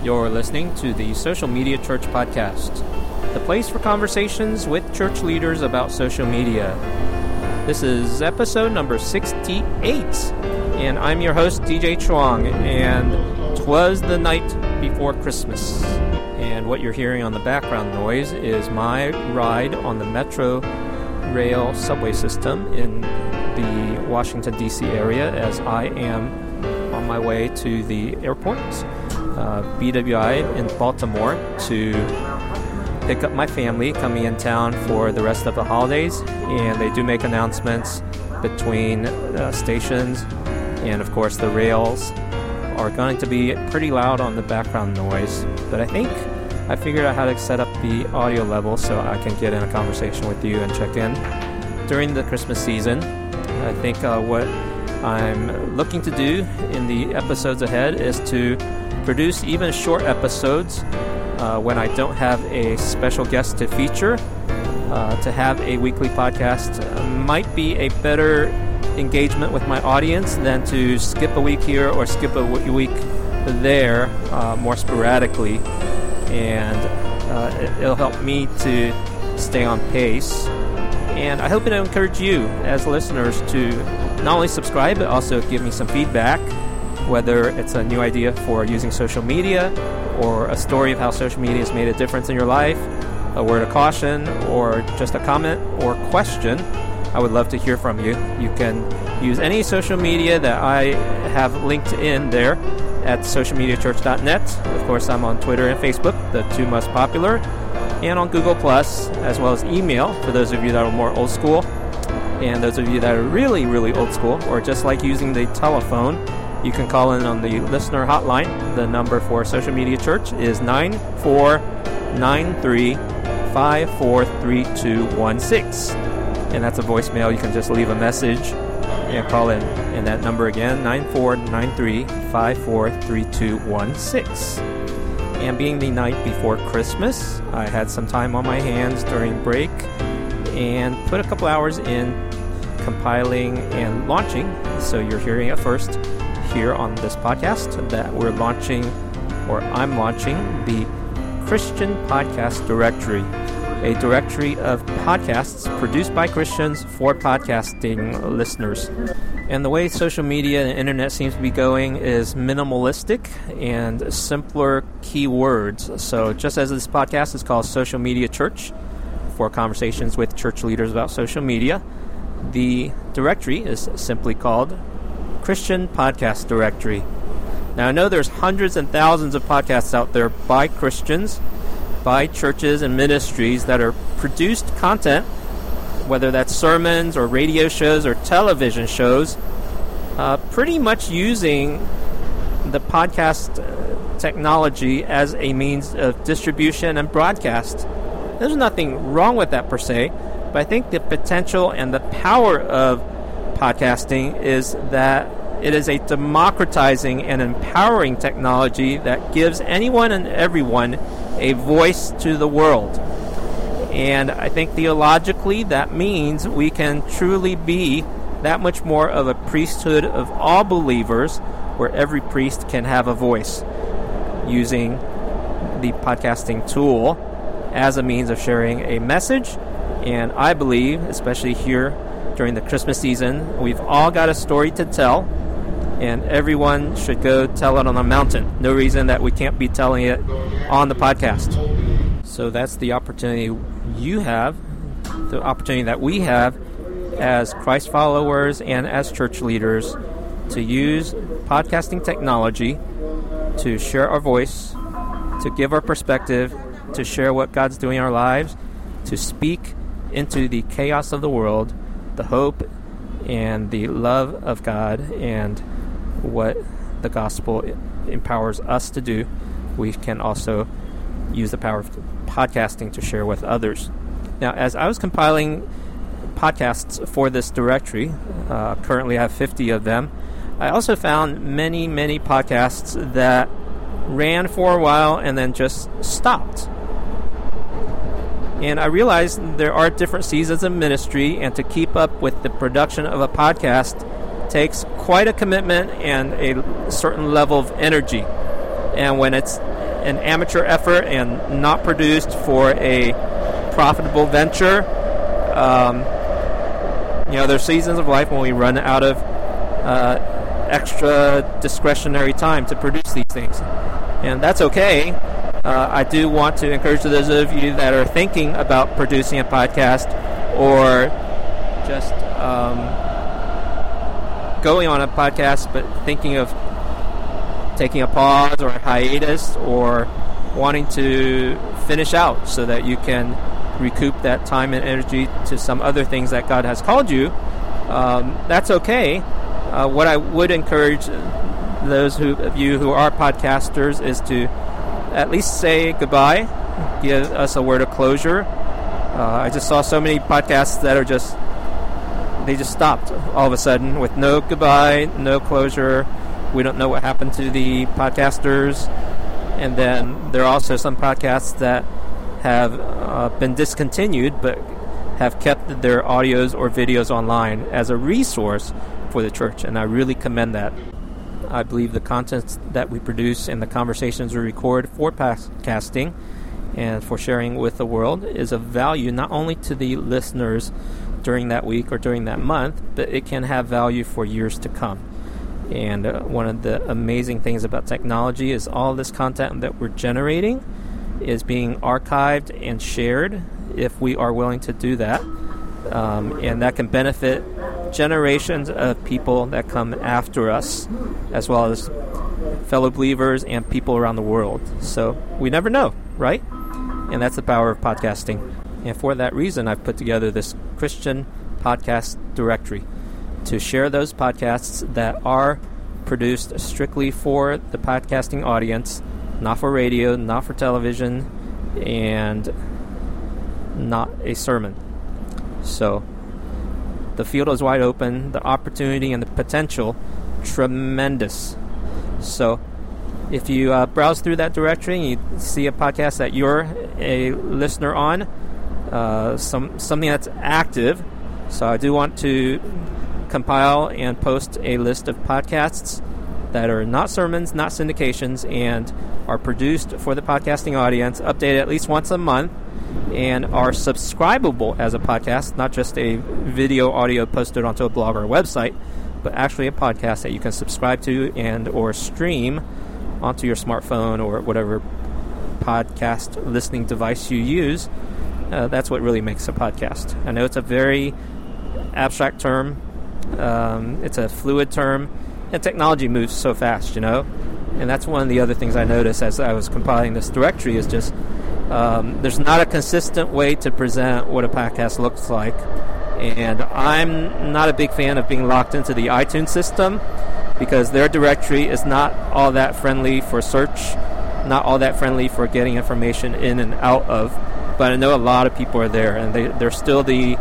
You're listening to the Social Media Church Podcast, the place for conversations with church leaders about social media. This is episode number 68, and I'm your host, DJ Chuang, and 'twas the night before Christmas. And what you're hearing on the background noise is my ride on the Metro Rail subway system in the Washington, D.C. area as I am on my way to the airport, BWI in Baltimore, to pick up my family coming in town for the rest of the holidays. And they do make announcements between stations, and of course the rails are going to be pretty loud on the background noise. But I think I figured out how to set up the audio level so I can get in a conversation with you and check in during the Christmas season. I think what I'm looking to do in the episodes ahead is to produce even short episodes when I don't have a special guest to feature. To have a weekly podcast might be a better engagement with my audience than to skip a week here or skip a week there more sporadically. And it'll help me to stay on pace. And I hope it'll encourage you as listeners to not only subscribe, but also give me some feedback, whether it's a new idea for using social media, or a story of how social media has made a difference in your life, a word of caution, or just a comment or question. I would love to hear from you. You can use any social media that I have linked in there at socialmediachurch.net. Of course, I'm on Twitter and Facebook, the two most popular, and on Google+, as well as email, for those of you that are more old school. And those of you that are really, really old school, or just like using the telephone, you can call in on the listener hotline. The number for Social Media Church is 9493-543216. And that's a voicemail. You can just leave a message and call in. And that number again, 9493-543216. And being the night before Christmas, I had some time on my hands during break and put a couple hours in compiling and launching. So you're hearing it first here on this podcast that we're launching, or I'm launching, the Christian Podcast Directory, a directory of podcasts produced by Christians for podcasting listeners. And the way social media and internet seems to be going is minimalistic and simpler keywords. So just as this podcast is called Social Media Church, for conversations with church leaders about social media, the directory is simply called Christian Podcast Directory. Now, I know there's hundreds and thousands of podcasts out there by Christians, by churches and ministries that are produced content, whether that's sermons or radio shows or television shows, pretty much using the podcast technology as a means of distribution and broadcast. There's nothing wrong with that per se, but I think the potential and the power of podcasting is that it is a democratizing and empowering technology that gives anyone and everyone a voice to the world. And I think theologically that means we can truly be that much more of a priesthood of all believers, where every priest can have a voice using the podcasting tool as a means of sharing a message. And I believe, especially here during the Christmas season, we've all got a story to tell, and everyone should go tell it on a mountain. No reason that we can't be telling it on the podcast. So that's the opportunity you have, the opportunity that we have as Christ followers and as church leaders, to use podcasting technology to share our voice, to give our perspective, to share what God's doing in our lives, to speak into the chaos of the world, the hope and the love of God, and what the gospel empowers us to do. We can also use the power of podcasting to share with others. Now, as I was compiling podcasts for this directory, currently I have 50 of them, I also found many, many podcasts that ran for a while and then just stopped. And I realized there are different seasons of ministry, and to keep up with the production of a podcast takes quite a commitment and a certain level of energy. And when it's an amateur effort and not produced for a profitable venture. There's seasons of life when we run out of extra discretionary time to produce these things, and that's okay. I do want to encourage those of you that are thinking about producing a podcast or just going on a podcast but thinking of taking a pause or a hiatus or wanting to finish out so that you can recoup that time and energy to some other things that God has called you, that's okay. What I would encourage those of you who are podcasters is to at least say goodbye, give us a word of closure. I just saw so many podcasts that are just stopped all of a sudden with no goodbye, no closure. We don't know what happened to the podcasters. And then there are also some podcasts that have been discontinued but have kept their audios or videos online as a resource for the church, and I really commend that. I believe the content that we produce and the conversations we record for podcasting and for sharing with the world is of value not only to the listeners during that week or during that month, but it can have value for years to come. And one of the amazing things about technology is all this content that we're generating is being archived and shared if we are willing to do that. And that can benefit generations of people that come after us, as well as fellow believers and people around the world. So we never know, right? And that's the power of podcasting. And for that reason, I've put together this Christian podcast directory to share those podcasts that are produced strictly for the podcasting audience, not for radio, not for television, and not a sermon. So the field is wide open, the opportunity and the potential tremendous. So if you browse through that directory and you see a podcast that you're a listener on, something that's active, so I do want to compile and post a list of podcasts that are not sermons, not syndications, and are produced for the podcasting audience, updated at least once a month, and are subscribable as a podcast, not just a video audio posted onto a blog or a website, but actually a podcast that you can subscribe to and or stream onto your smartphone or whatever podcast listening device you use. That's what really makes a podcast. I know it's a very abstract term. It's a fluid term, and technology moves so fast, and that's one of the other things I noticed as I was compiling this directory is just there's not a consistent way to present what a podcast looks like, and I'm not a big fan of being locked into the iTunes system because their directory is not all that friendly for search, not all that friendly for getting information in and out of, but I know a lot of people are there, and they're still the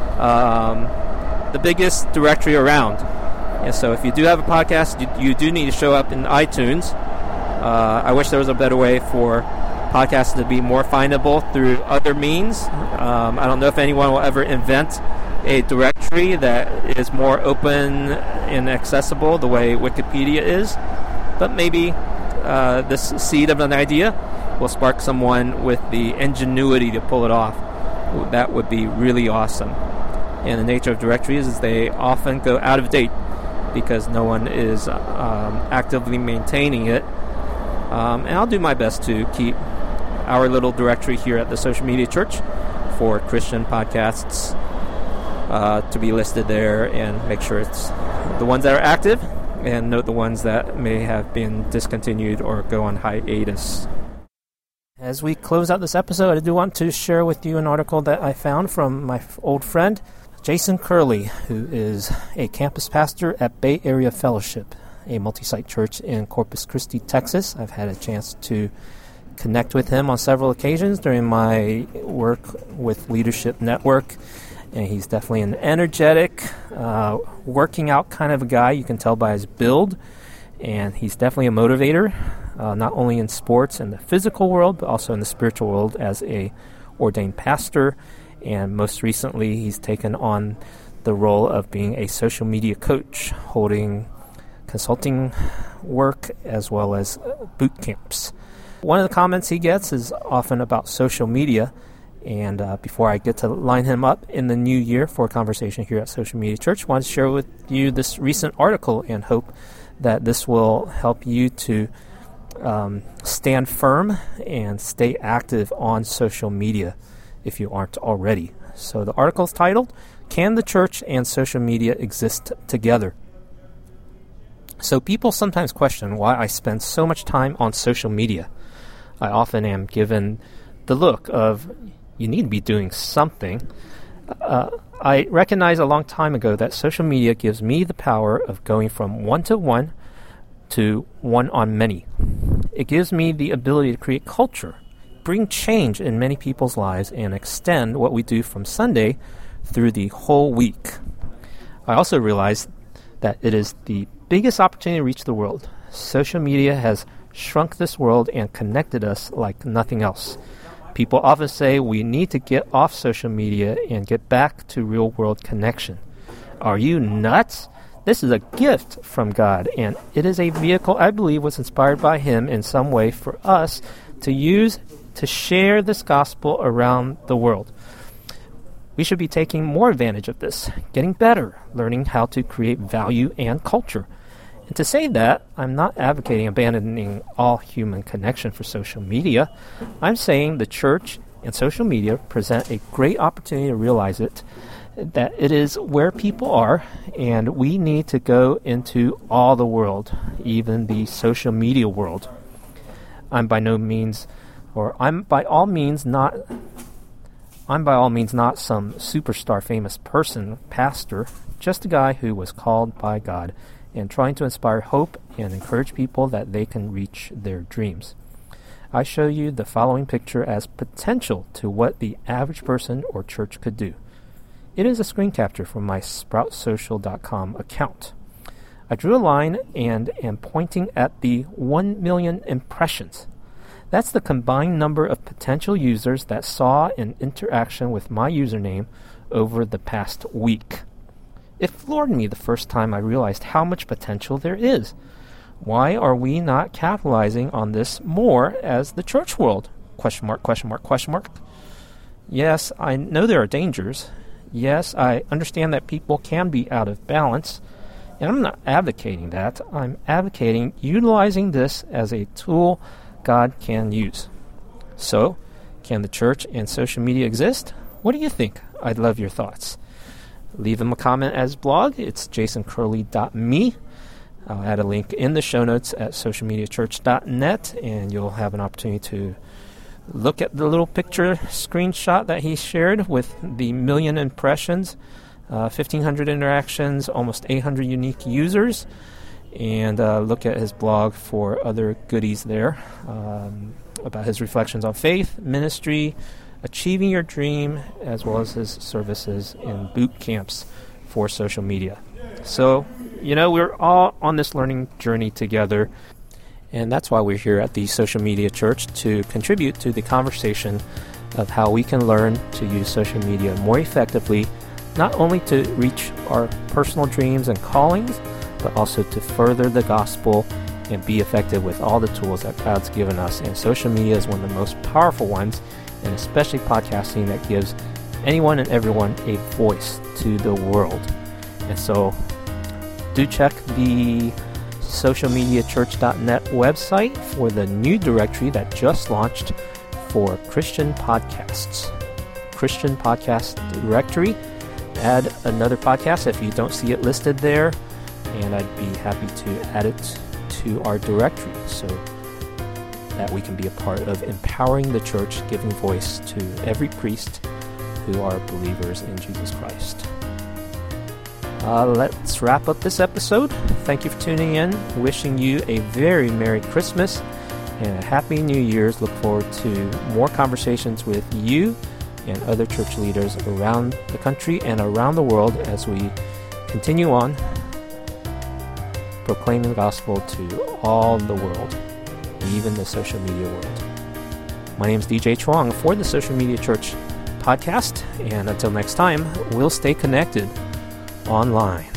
biggest directory around. And so if you do have a podcast, you do need to show up in iTunes. I wish there was a better way for podcasts to be more findable through other means. I don't know if anyone will ever invent a directory that is more open and accessible the way Wikipedia is, but maybe this seed of an idea will spark someone with the ingenuity to pull it off. That would be really awesome. And the nature of directories is they often go out of date because no one is actively maintaining it. And I'll do my best to keep our little directory here at the Social Media Church for Christian podcasts to be listed there and make sure it's the ones that are active and note the ones that may have been discontinued or go on hiatus. As we close out this episode, I do want to share with you an article that I found from my old friend, Jason Curley, who is a campus pastor at Bay Area Fellowship, a multi-site church in Corpus Christi, Texas. I've had a chance to connect with him on several occasions during my work with Leadership Network, and he's definitely an energetic, working out kind of a guy. You can tell by his build, and he's definitely a motivator, not only in sports and the physical world, but also in the spiritual world as a ordained pastor. And most recently, he's taken on the role of being a social media coach, holding consulting work as well as boot camps. One of the comments he gets is often about social media. And before I get to line him up in the new year for a conversation here at Social Media Church, I want to share with you this recent article and hope that this will help you to stand firm and stay active on social media if you aren't already. So the article is titled, "Can the Church and Social Media Exist Together?" So people sometimes question why I spend so much time on social media. I often am given the look of, you need to be doing something. I recognized a long time ago that social media gives me the power of going from one-to-one to one-on-many. It gives me the ability to create culture, bring change in many people's lives, and extend what we do from Sunday through the whole week. I also realized that it is the biggest opportunity to reach the world. Social media has shrunk this world and connected us like nothing else. People often say we need to get off social media and get back to real-world connection. Are you nuts? This is a gift from God, and it is a vehicle I believe was inspired by Him in some way for us to use to share this gospel around the world. We should be taking more advantage of this, getting better, learning how to create value and culture. And to say that, I'm not advocating abandoning all human connection for social media. I'm saying the church and social media present a great opportunity to realize that it is where people are, and we need to go into all the world, even the social media world. I'm by all means not some superstar famous person, pastor, just a guy who was called by God and trying to inspire hope and encourage people that they can reach their dreams. I show you the following picture as potential to what the average person or church could do. It is a screen capture from my sproutsocial.com account. I drew a line and am pointing at the 1 million impressions. That's the combined number of potential users that saw an interaction with my username over the past week. It floored me the first time I realized how much potential there is. Why are we not capitalizing on this more as the church world? Question mark, question mark, question mark. Yes, I know there are dangers. Yes, I understand that people can be out of balance. And I'm not advocating that. I'm advocating utilizing this as a tool God can use. So, can the church and social media exist? What do you think? I'd love your thoughts. Leave them a comment as blog. It's jasoncurley.me. I'll add a link in the show notes at socialmediachurch.net, and you'll have an opportunity to look at the little picture screenshot that he shared with the 1 million impressions, 1,500 interactions, almost 800 unique users, and look at his blog for other goodies there about his reflections on faith, ministry, achieving your dream, as well as his services in boot camps for social media. So, we're all on this learning journey together, and that's why we're here at the Social Media Church, to contribute to the conversation of how we can learn to use social media more effectively, not only to reach our personal dreams and callings, but also to further the gospel and be effective with all the tools that God's given us. And social media is one of the most powerful ones, and especially podcasting, that gives anyone and everyone a voice to the world. And so do check the socialmediachurch.net website for the new directory that just launched for Christian podcasts. Christian podcast directory. Add another podcast if you don't see it listed there, and I'd be happy to add it to our directory so that we can be a part of empowering the church, giving voice to every priest who are believers in Jesus Christ. Let's wrap up this episode. Thank you for tuning in. Wishing you a very Merry Christmas and a Happy New Year's. Look forward to more conversations with you and other church leaders around the country and around the world as we continue on proclaiming the gospel to all the world, even the social media world. My name is DJ Chuang for the Social Media Church podcast, and until next time, we'll stay connected online.